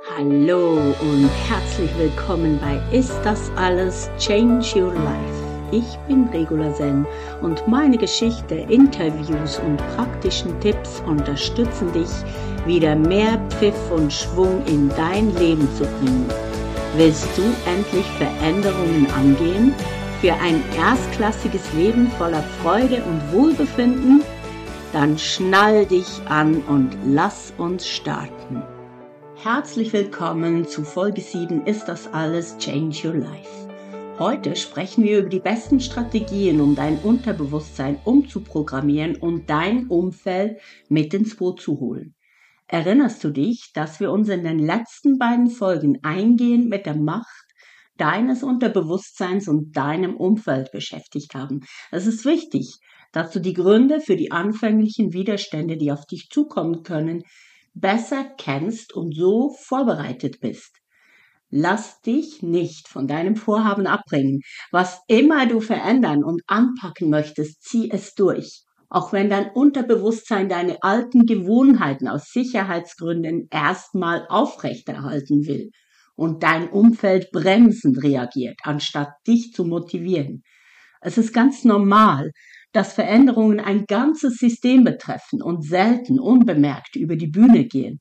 Hallo und herzlich willkommen bei Ist das alles? Change Your Life. Ich bin Regula Sen und meine Geschichte, Interviews und praktischen Tipps unterstützen dich, wieder mehr Pfiff und Schwung in dein Leben zu bringen. Willst du endlich Veränderungen angehen? Für ein erstklassiges Leben voller Freude und Wohlbefinden? Dann schnall dich an und lass uns starten. Herzlich willkommen zu Folge 7 Ist das alles? Change Your Life. Heute sprechen wir über die besten Strategien, um dein Unterbewusstsein umzuprogrammieren und dein Umfeld mit ins Boot zu holen. Erinnerst du dich, dass wir uns in den letzten beiden Folgen eingehend mit der Macht deines Unterbewusstseins und deinem Umfeld beschäftigt haben? Es ist wichtig, dass du die Gründe für die anfänglichen Widerstände, die auf dich zukommen können, besser kennst und so vorbereitet bist. Lass dich nicht von deinem Vorhaben abbringen. Was immer du verändern und anpacken möchtest, zieh es durch. Auch wenn dein Unterbewusstsein deine alten Gewohnheiten aus Sicherheitsgründen erstmal aufrechterhalten will und dein Umfeld bremsend reagiert, anstatt dich zu motivieren. Es ist ganz normal, dass Veränderungen ein ganzes System betreffen und selten unbemerkt über die Bühne gehen.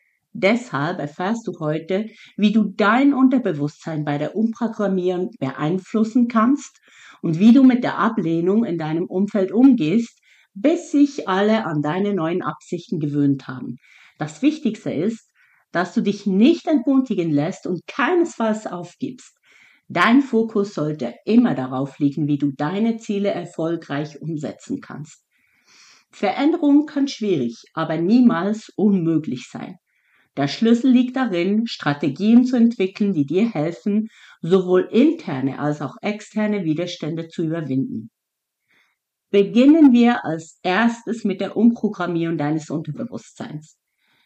Deshalb erfährst du heute, wie du dein Unterbewusstsein bei der Umprogrammierung beeinflussen kannst und wie du mit der Ablehnung in deinem Umfeld umgehst, bis sich alle an deine neuen Absichten gewöhnt haben. Das Wichtigste ist, dass du dich nicht entmutigen lässt und keinesfalls aufgibst. Dein Fokus sollte immer darauf liegen, wie du deine Ziele erfolgreich umsetzen kannst. Veränderung kann schwierig, aber niemals unmöglich sein. Der Schlüssel liegt darin, Strategien zu entwickeln, die dir helfen, sowohl interne als auch externe Widerstände zu überwinden. Beginnen wir als erstes mit der Umprogrammierung deines Unterbewusstseins.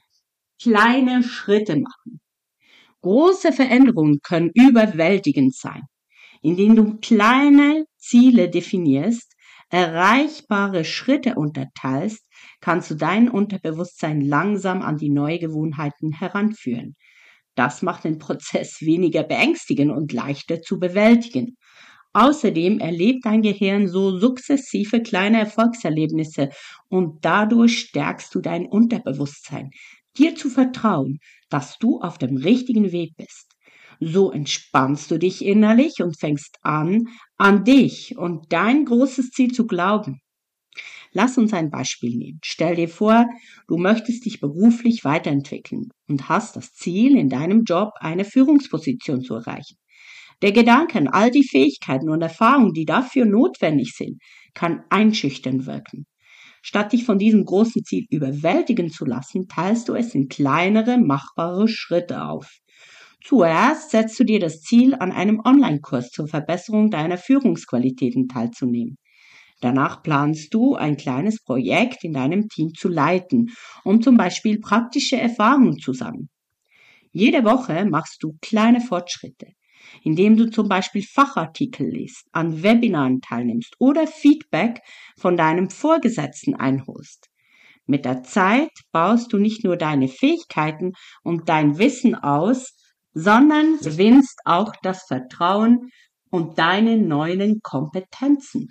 Kleine Schritte machen. Große Veränderungen können überwältigend sein. Indem du kleine Ziele definierst, erreichbare Schritte unterteilst, kannst du dein Unterbewusstsein langsam an die neuen Gewohnheiten heranführen. Das macht den Prozess weniger beängstigend und leichter zu bewältigen. Außerdem erlebt dein Gehirn so sukzessive kleine Erfolgserlebnisse und dadurch stärkst du dein Unterbewusstsein, dir zu vertrauen, dass du auf dem richtigen Weg bist. So entspannst du dich innerlich und fängst an dich und dein großes Ziel zu glauben. Lass uns ein Beispiel nehmen. Stell dir vor, du möchtest dich beruflich weiterentwickeln und hast das Ziel, in deinem Job eine Führungsposition zu erreichen. Der Gedanke an all die Fähigkeiten und Erfahrungen, die dafür notwendig sind, kann einschüchternd wirken. Statt dich von diesem großen Ziel überwältigen zu lassen, teilst du es in kleinere, machbare Schritte auf. Zuerst setzt du dir das Ziel, an einem Online-Kurs zur Verbesserung deiner Führungsqualitäten teilzunehmen. Danach planst du, ein kleines Projekt in deinem Team zu leiten, um zum Beispiel praktische Erfahrungen zu sammeln. Jede Woche machst du kleine Fortschritte, indem du zum Beispiel Fachartikel liest, an Webinaren teilnimmst oder Feedback von deinem Vorgesetzten einholst. Mit der Zeit baust du nicht nur deine Fähigkeiten und dein Wissen aus, sondern gewinnst auch das Vertrauen und deine neuen Kompetenzen.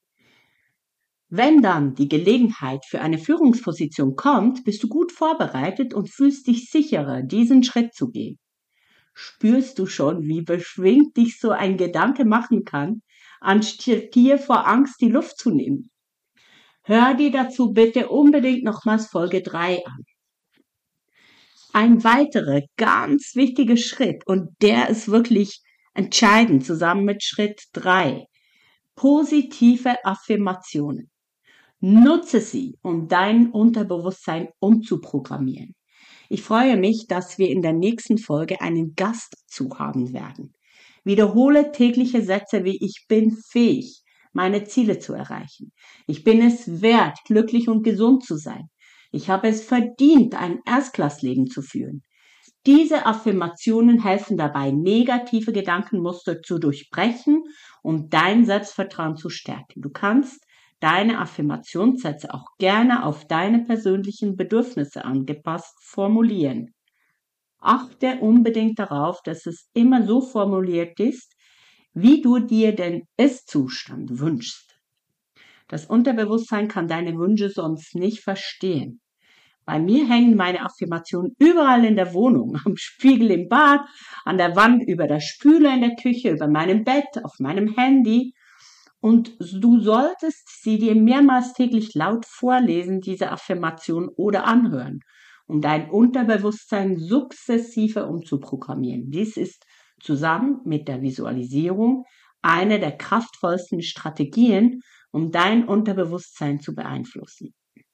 Wenn dann die Gelegenheit für eine Führungsposition kommt, bist du gut vorbereitet und fühlst dich sicherer, diesen Schritt zu gehen. Spürst du schon, wie beschwingt dich so ein Gedanke machen kann, anstatt dir vor Angst die Luft zu nehmen? Hör dir dazu bitte unbedingt nochmals Folge 3 an. Ein weiterer ganz wichtiger Schritt, und der ist wirklich entscheidend zusammen mit Schritt 3, positive Affirmationen. Nutze sie, um dein Unterbewusstsein umzuprogrammieren. Ich freue mich, dass wir in der nächsten Folge einen Gast dazu haben werden. Wiederhole tägliche Sätze wie ich bin fähig, meine Ziele zu erreichen. Ich bin es wert, glücklich und gesund zu sein. Ich habe es verdient, ein Erstklassleben zu führen. Diese Affirmationen helfen dabei, negative Gedankenmuster zu durchbrechen und dein Selbstvertrauen zu stärken. Du kannst deine Affirmationssätze auch gerne auf deine persönlichen Bedürfnisse angepasst formulieren. Achte unbedingt darauf, dass es immer so formuliert ist, wie du dir den Ist-Zustand wünschst. Das Unterbewusstsein kann deine Wünsche sonst nicht verstehen. Bei mir hängen meine Affirmationen überall in der Wohnung, am Spiegel im Bad, an der Wand, über der Spüle in der Küche, über meinem Bett, auf meinem Handy. Und du solltest sie dir mehrmals täglich laut vorlesen, diese Affirmation, oder anhören, um dein Unterbewusstsein sukzessive umzuprogrammieren. Dies ist zusammen mit der Visualisierung eine der kraftvollsten Strategien, um dein Unterbewusstsein zu beeinflussen.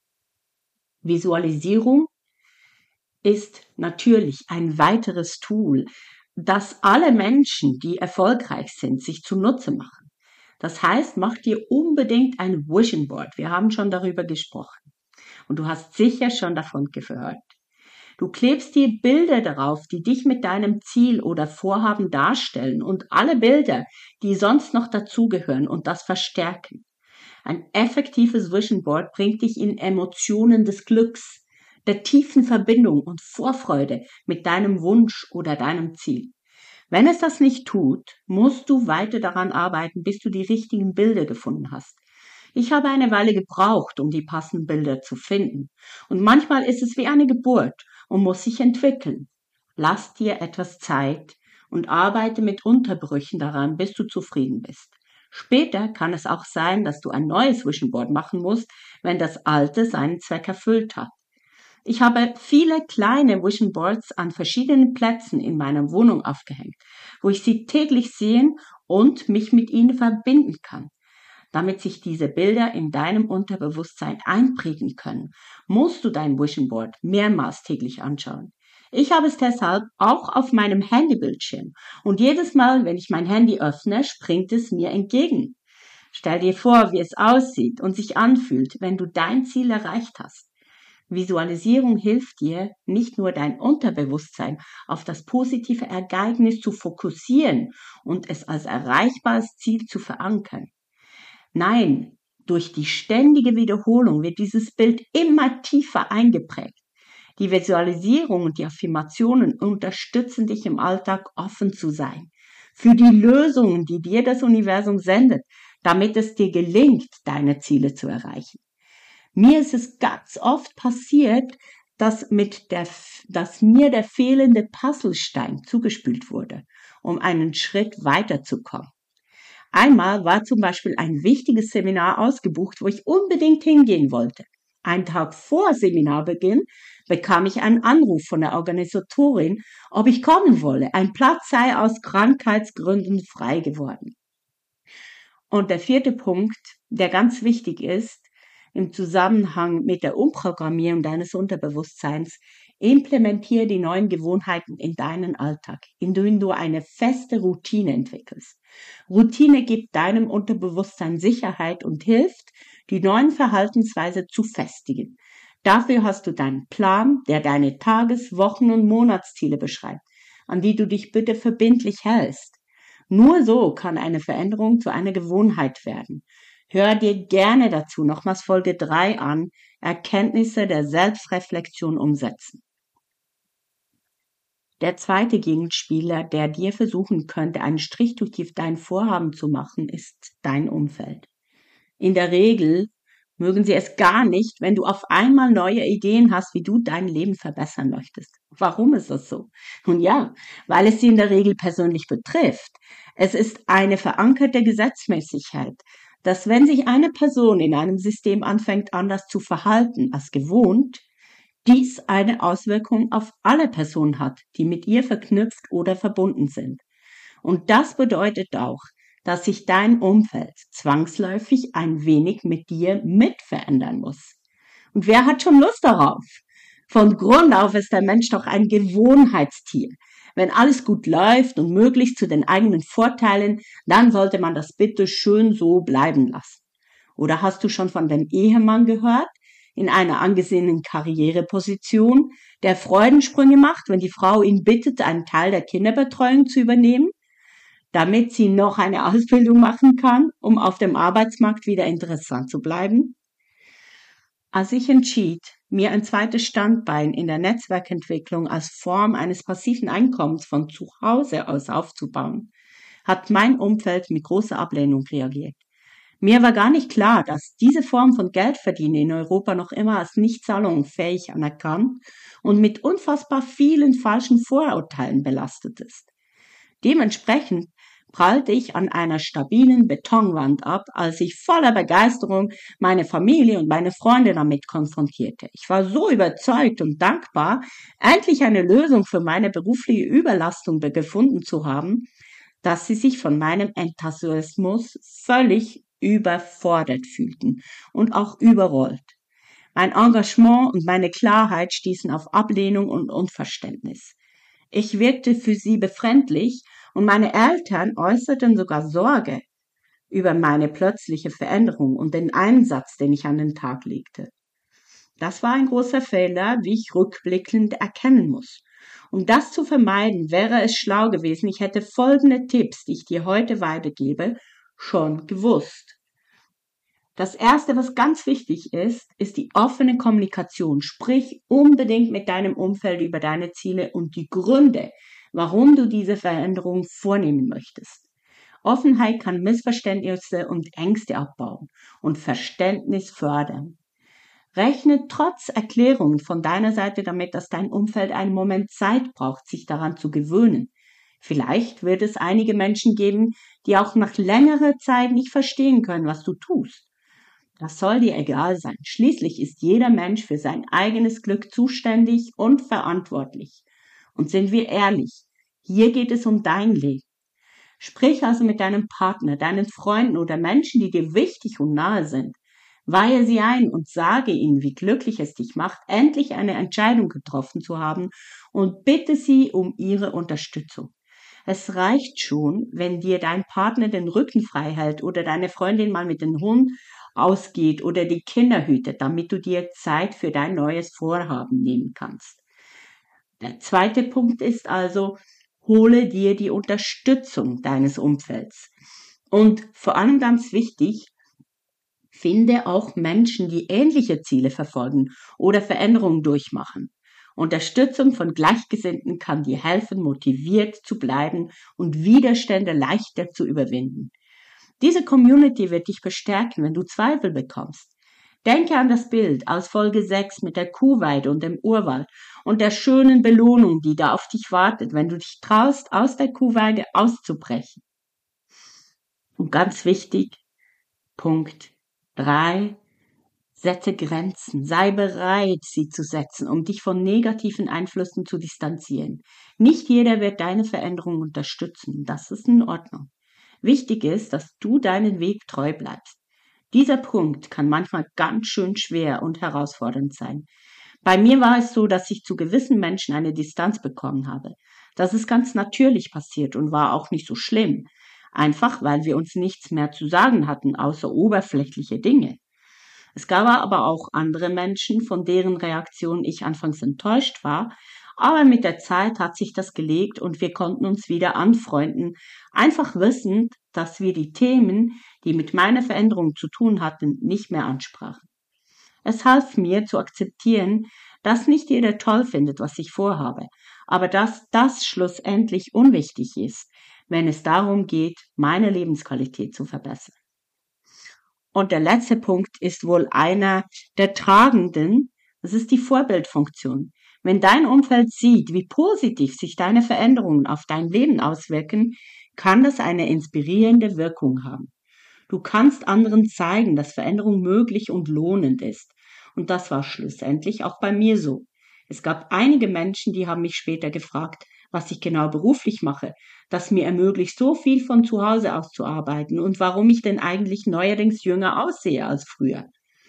Visualisierung ist natürlich ein weiteres Tool, das alle Menschen, die erfolgreich sind, sich zunutze machen. Das heißt, mach dir unbedingt ein Vision Board. Wir haben schon darüber gesprochen. Und du hast sicher schon davon gehört. Du klebst dir Bilder darauf, die dich mit deinem Ziel oder Vorhaben darstellen und alle Bilder, die sonst noch dazugehören und das verstärken. Ein effektives Vision Board bringt dich in Emotionen des Glücks, der tiefen Verbindung und Vorfreude mit deinem Wunsch oder deinem Ziel. Wenn es das nicht tut, musst du weiter daran arbeiten, bis du die richtigen Bilder gefunden hast. Ich habe eine Weile gebraucht, um die passenden Bilder zu finden. Und manchmal ist es wie eine Geburt und muss sich entwickeln. Lass dir etwas Zeit und arbeite mit Unterbrüchen daran, bis du zufrieden bist. Später kann es auch sein, dass du ein neues Vision Board machen musst, wenn das alte seinen Zweck erfüllt hat. Ich habe viele kleine Vision Boards an verschiedenen Plätzen in meiner Wohnung aufgehängt, wo ich sie täglich sehen und mich mit ihnen verbinden kann. Damit sich diese Bilder in deinem Unterbewusstsein einprägen können, musst du dein Vision Board mehrmals täglich anschauen. Ich habe es deshalb auch auf meinem Handybildschirm und jedes Mal, wenn ich mein Handy öffne, springt es mir entgegen. Stell dir vor, wie es aussieht und sich anfühlt, wenn du dein Ziel erreicht hast. Visualisierung hilft dir, nicht nur dein Unterbewusstsein auf das positive Ereignis zu fokussieren und es als erreichbares Ziel zu verankern. Nein, durch die ständige Wiederholung wird dieses Bild immer tiefer eingeprägt. Die Visualisierung und die Affirmationen unterstützen dich im Alltag offen zu sein für die Lösungen, die dir das Universum sendet, damit es dir gelingt, deine Ziele zu erreichen. Mir ist es ganz oft passiert, dass mir der fehlende Puzzlestein zugespielt wurde, um einen Schritt weiterzukommen. Einmal war zum Beispiel ein wichtiges Seminar ausgebucht, wo ich unbedingt hingehen wollte. Einen Tag vor Seminarbeginn bekam ich einen Anruf von der Organisatorin, ob ich kommen wolle. Ein Platz sei aus Krankheitsgründen frei geworden. Und der vierte Punkt, der ganz wichtig ist, im Zusammenhang mit der Umprogrammierung deines Unterbewusstseins, implementiere die neuen Gewohnheiten in deinen Alltag, indem du eine feste Routine entwickelst. Routine gibt deinem Unterbewusstsein Sicherheit und hilft, die neuen Verhaltensweisen zu festigen. Dafür hast du deinen Plan, der deine Tages-, Wochen- und Monatsziele beschreibt, an die du dich bitte verbindlich hältst. Nur so kann eine Veränderung zu einer Gewohnheit werden. Hör dir gerne dazu nochmals Folge 3 an, Erkenntnisse der Selbstreflexion umsetzen. Der zweite Gegenspieler, der dir versuchen könnte, einen Strich durch dein Vorhaben zu machen, ist dein Umfeld. In der Regel mögen sie es gar nicht, wenn du auf einmal neue Ideen hast, wie du dein Leben verbessern möchtest. Warum ist das so? Nun ja, weil es sie in der Regel persönlich betrifft. Es ist eine verankerte Gesetzmäßigkeit, dass wenn sich eine Person in einem System anfängt, anders zu verhalten als gewohnt, dies eine Auswirkung auf alle Personen hat, die mit ihr verknüpft oder verbunden sind. Und das bedeutet auch, dass sich dein Umfeld zwangsläufig ein wenig mit dir mitverändern muss. Und wer hat schon Lust darauf? Von Grund auf ist der Mensch doch ein Gewohnheitstier. Wenn alles gut läuft und möglichst zu den eigenen Vorteilen, dann sollte man das bitte schön so bleiben lassen. Oder hast du schon von dem Ehemann gehört, in einer angesehenen Karriereposition, der Freudensprünge macht, wenn die Frau ihn bittet, einen Teil der Kinderbetreuung zu übernehmen, damit sie noch eine Ausbildung machen kann, um auf dem Arbeitsmarkt wieder interessant zu bleiben? Als ich entschied, mir ein zweites Standbein in der Netzwerkentwicklung als Form eines passiven Einkommens von zu Hause aus aufzubauen, hat mein Umfeld mit großer Ablehnung reagiert. Mir war gar nicht klar, dass diese Form von Geldverdienen in Europa noch immer als nicht salonfähig anerkannt und mit unfassbar vielen falschen Vorurteilen belastet ist. Dementsprechend prallte ich an einer stabilen Betonwand ab, als ich voller Begeisterung meine Familie und meine Freunde damit konfrontierte. Ich war so überzeugt und dankbar, endlich eine Lösung für meine berufliche Überlastung gefunden zu haben, dass sie sich von meinem Enthusiasmus völlig überfordert fühlten und auch überrollt. Mein Engagement und meine Klarheit stießen auf Ablehnung und Unverständnis. Ich wirkte für sie befremdlich und meine Eltern äußerten sogar Sorge über meine plötzliche Veränderung und den Einsatz, den ich an den Tag legte. Das war ein großer Fehler, wie ich rückblickend erkennen muss. Um das zu vermeiden, wäre es schlau gewesen, ich hätte folgende Tipps, die ich dir heute weitergebe, schon gewusst. Das Erste, was ganz wichtig ist die offene Kommunikation. Sprich unbedingt mit deinem Umfeld über deine Ziele und die Gründe, warum du diese Veränderung vornehmen möchtest. Offenheit kann Missverständnisse und Ängste abbauen und Verständnis fördern. Rechne trotz Erklärungen von deiner Seite damit, dass dein Umfeld einen Moment Zeit braucht, sich daran zu gewöhnen. Vielleicht wird es einige Menschen geben, die auch nach längerer Zeit nicht verstehen können, was du tust. Das soll dir egal sein. Schließlich ist jeder Mensch für sein eigenes Glück zuständig und verantwortlich. Und sind wir ehrlich, hier geht es um dein Leben. Sprich also mit deinem Partner, deinen Freunden oder Menschen, die dir wichtig und nahe sind. Weihe sie ein und sage ihnen, wie glücklich es dich macht, endlich eine Entscheidung getroffen zu haben und bitte sie um ihre Unterstützung. Es reicht schon, wenn dir dein Partner den Rücken frei hält oder deine Freundin mal mit dem Hund ausgeht oder die Kinder hütet, damit du dir Zeit für dein neues Vorhaben nehmen kannst. Der zweite Punkt ist also, hole dir die Unterstützung deines Umfelds. Und vor allem ganz wichtig, finde auch Menschen, die ähnliche Ziele verfolgen oder Veränderungen durchmachen. Unterstützung von Gleichgesinnten kann dir helfen, motiviert zu bleiben und Widerstände leichter zu überwinden. Diese Community wird dich bestärken, wenn du Zweifel bekommst. Denke an das Bild aus Folge 6 mit der Kuhweide und dem Urwald und der schönen Belohnung, die da auf dich wartet, wenn du dich traust, aus der Kuhweide auszubrechen. Und ganz wichtig, Punkt 3, setze Grenzen. Sei bereit, sie zu setzen, um dich von negativen Einflüssen zu distanzieren. Nicht jeder wird deine Veränderung unterstützen. Das ist in Ordnung. Wichtig ist, dass du deinen Weg treu bleibst. Dieser Punkt kann manchmal ganz schön schwer und herausfordernd sein. Bei mir war es so, dass ich zu gewissen Menschen eine Distanz bekommen habe. Das ist ganz natürlich passiert und war auch nicht so schlimm. Einfach, weil wir uns nichts mehr zu sagen hatten, außer oberflächliche Dinge. Es gab aber auch andere Menschen, von deren Reaktion ich anfangs enttäuscht war, aber mit der Zeit hat sich das gelegt und wir konnten uns wieder anfreunden, einfach wissend, dass wir die Themen, die mit meiner Veränderung zu tun hatten, nicht mehr ansprachen. Es half mir zu akzeptieren, dass nicht jeder toll findet, was ich vorhabe, aber dass das schlussendlich unwichtig ist, wenn es darum geht, meine Lebensqualität zu verbessern. Und der letzte Punkt ist wohl einer der tragenden, das ist die Vorbildfunktion. Wenn dein Umfeld sieht, wie positiv sich deine Veränderungen auf dein Leben auswirken, kann das eine inspirierende Wirkung haben. Du kannst anderen zeigen, dass Veränderung möglich und lohnend ist. Und das war schlussendlich auch bei mir so. Es gab einige Menschen, die haben mich später gefragt, was ich genau beruflich mache, das mir ermöglicht, so viel von zu Hause aus zu arbeiten und warum ich denn eigentlich neuerdings jünger aussehe als früher.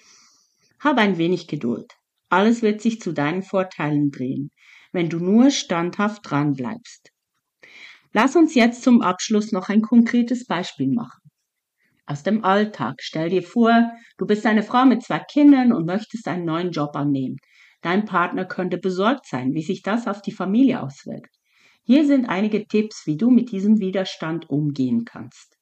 Hab ein wenig Geduld. Alles wird sich zu deinen Vorteilen drehen, wenn du nur standhaft dran bleibst. Lass uns jetzt zum Abschluss noch ein konkretes Beispiel machen. Aus dem Alltag. Stell dir vor, du bist eine Frau mit 2 Kindern und möchtest einen neuen Job annehmen. Dein Partner könnte besorgt sein, wie sich das auf die Familie auswirkt. Hier sind einige Tipps, wie du mit diesem Widerstand umgehen kannst.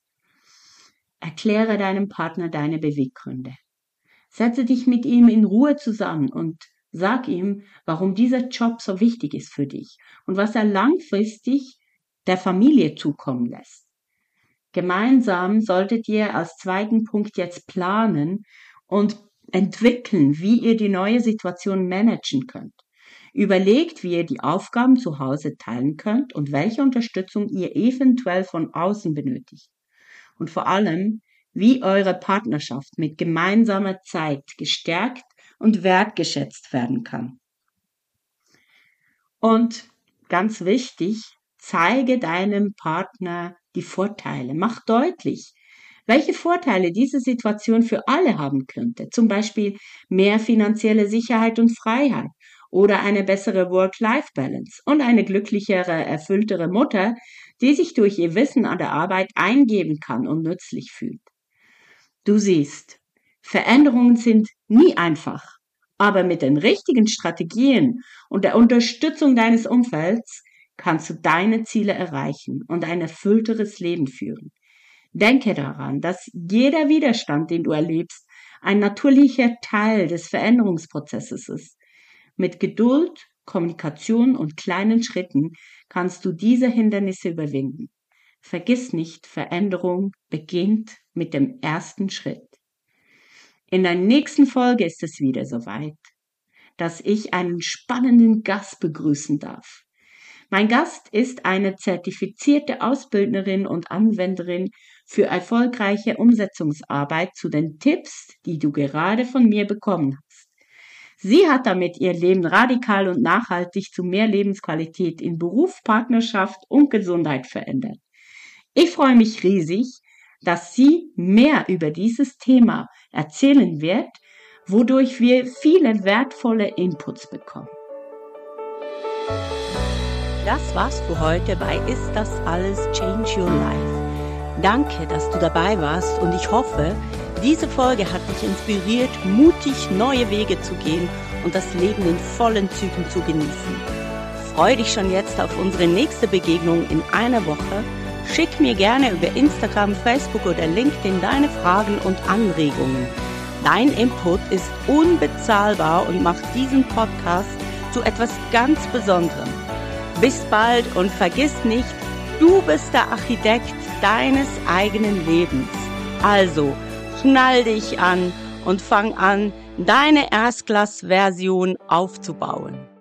Erkläre deinem Partner deine Beweggründe. Setze dich mit ihm in Ruhe zusammen und Sag ihm, warum dieser Job so wichtig ist für dich und was er langfristig der Familie zukommen lässt. Gemeinsam solltet ihr als zweiten Punkt jetzt planen und entwickeln, wie ihr die neue Situation managen könnt. Überlegt, wie ihr die Aufgaben zu Hause teilen könnt und welche Unterstützung ihr eventuell von außen benötigt. Und vor allem, wie eure Partnerschaft mit gemeinsamer Zeit gestärkt und wertgeschätzt werden kann. Und ganz wichtig, zeige deinem Partner die Vorteile. Mach deutlich, welche Vorteile diese Situation für alle haben könnte. Zum Beispiel mehr finanzielle Sicherheit und Freiheit oder eine bessere Work-Life-Balance und eine glücklichere, erfülltere Mutter, die sich durch ihr Wissen an der Arbeit eingeben kann und nützlich fühlt. Du siehst, Veränderungen sind nie einfach, aber mit den richtigen Strategien und der Unterstützung deines Umfelds kannst du deine Ziele erreichen und ein erfüllteres Leben führen. Denke daran, dass jeder Widerstand, den du erlebst, ein natürlicher Teil des Veränderungsprozesses ist. Mit Geduld, Kommunikation und kleinen Schritten kannst du diese Hindernisse überwinden. Vergiss nicht, Veränderung beginnt mit dem ersten Schritt. In der nächsten Folge ist es wieder soweit, dass ich einen spannenden Gast begrüßen darf. Mein Gast ist eine zertifizierte Ausbildnerin und Anwenderin für erfolgreiche Umsetzungsarbeit zu den Tipps, die du gerade von mir bekommen hast. Sie hat damit ihr Leben radikal und nachhaltig zu mehr Lebensqualität in Beruf, Partnerschaft und Gesundheit verändert. Ich freue mich riesig, dass sie mehr über dieses Thema erzählen wird, wodurch wir viele wertvolle Inputs bekommen. Das war's für heute bei Ist das alles Change Your Life? Danke, dass du dabei warst und ich hoffe, diese Folge hat dich inspiriert, mutig neue Wege zu gehen und das Leben in vollen Zügen zu genießen. Freu dich schon jetzt auf unsere nächste Begegnung in einer Woche. Schick mir gerne über Instagram, Facebook oder LinkedIn deine Fragen und Anregungen. Dein Input ist unbezahlbar und macht diesen Podcast zu etwas ganz Besonderem. Bis bald und vergiss nicht, du bist der Architekt deines eigenen Lebens. Also, schnall dich an und fang an, deine Erstklass-Version aufzubauen.